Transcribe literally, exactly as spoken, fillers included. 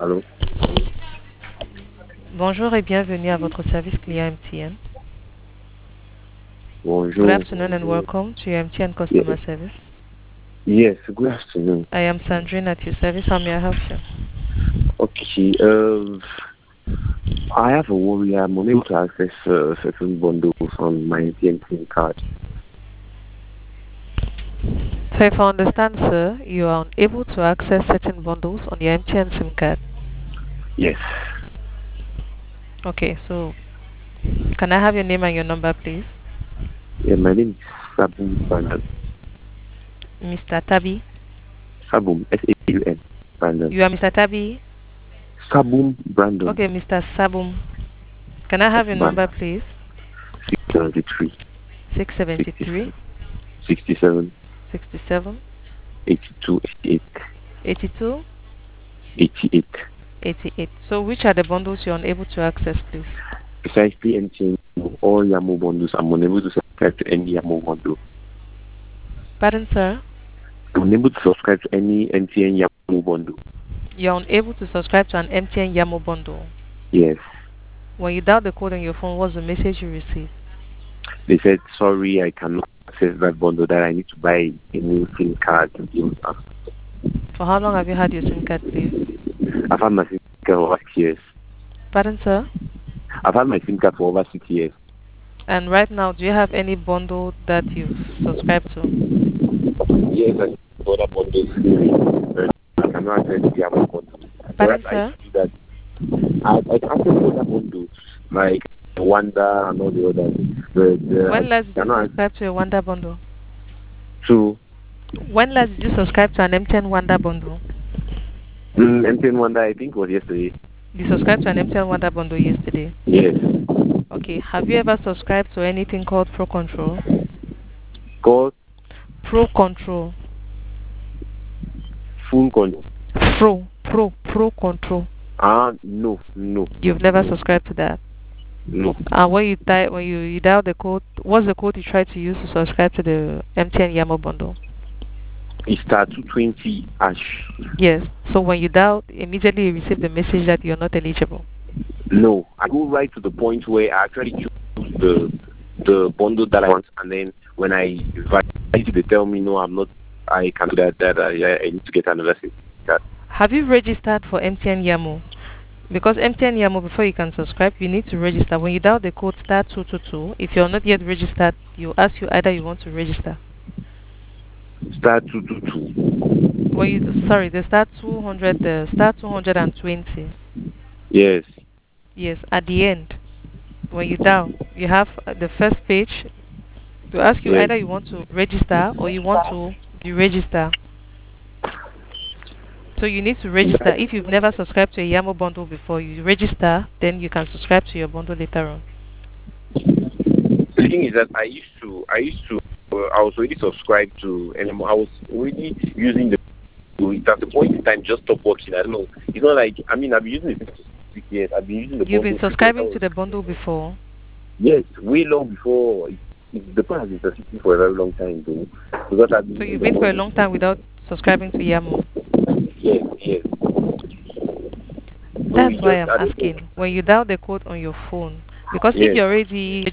Allô? Bonjour et bienvenue à votre service client M T N. Good Bonjour. afternoon and welcome to your M T N Yes, customer service. yes, good afternoon. I am Sandrine at your service. How may I help you? Okay, uh, I have a worry. I'm unable to access uh, certain bundles on my M T N SIM card. So if I understand, sir, you are unable to access certain bundles on your M T N SIM card. Yes. Okay, so can I have your name and your number, please? Yeah, my name is Sabum Brandon. Mister Tabi? Sabum, S A U M, Brandon. You are Mister Tabi? Sabum Brandon. Okay, Mister Sabum. Can I have your number, please? six seventy-three, six seventy-three, sixty-seven, sixty-seven, eighty-two, eighty-eight, eighty-two, eighty-eight. eighty-eight. So which are the bundles you're unable to access, please? Precisely M T N, all Yamo bundles, I'm unable to subscribe to any Yamo bundle. Pardon, sir? I'm unable to subscribe to any M T N Yamo bundle. You're unable to subscribe to an M T N Yamo bundle. Yes. When you dial the code on your phone, what's the message you receive? They said, sorry, I cannot access that bundle, that I need to buy a new SIM card. For how long have you had your SIM card, please? I've had my SIM card for over six years. Pardon, sir? I've had my SIM card for over six years. And right now, do you have any bundle that you've subscribed to? Yes, I have other bundles. I cannot access the other bundle. Pardon, But sir? I that I, I can access other bundles, like Wanda and all the others. But, uh, When last did you cannot subscribe to a Wanda bundle? to When last did you subscribe to an M T N Wanda bundle? mm, M T N Wanda, I think was yesterday. You subscribed to an M T N Wanda bundle yesterday? Yes. Okay. Have you ever subscribed to anything called Pro Control? Called Pro Control. full control. Pro. Pro. Pro Control. Ah, no, no. You've never subscribed to that? No. And when you di- when you, you dial the code, what's the code you try to use to subscribe to the M T N Yamo bundle? It's star two twenty hash. Yes. So when you dial, immediately you receive the message that you're not eligible. No, I go right to the point where I actually choose the the bundle that I want, and then when I invite you, they tell me no, I'm not. I can't do that. That I, I need to get another SIM card. Have you registered for M T N Yamo? Because M T N Yamo, before you can subscribe, you need to register. When you dial the code star two two two, if you're not yet registered, you ask you either you want to register. Star two two two. When you sorry, the star two hundred, the star two hundred and twenty. Yes. Yes, at the end, when you dial, you have uh, the first page to ask you Yes. either you want to register or you want to deregister. So you need to register. If you've never subscribed to a Yamo bundle before, you register, then you can subscribe to your bundle later on. The thing is that I used to, I used to, uh, I was already subscribed to, and I was already using the. It at the point in time just stopped working. I don't know. It's not like I mean I've been using it for six years. I've been using the. You've been bundle subscribing because to the bundle before? Yes, way long before. It, it, the plan has been persisting for a very long time, though. Because I've been So you've using been the for a bundle. long time without subscribing to Yamo? Yes, yes. So That's we why just I'm added asking. When you dial the code on your phone, because if Yes. you're already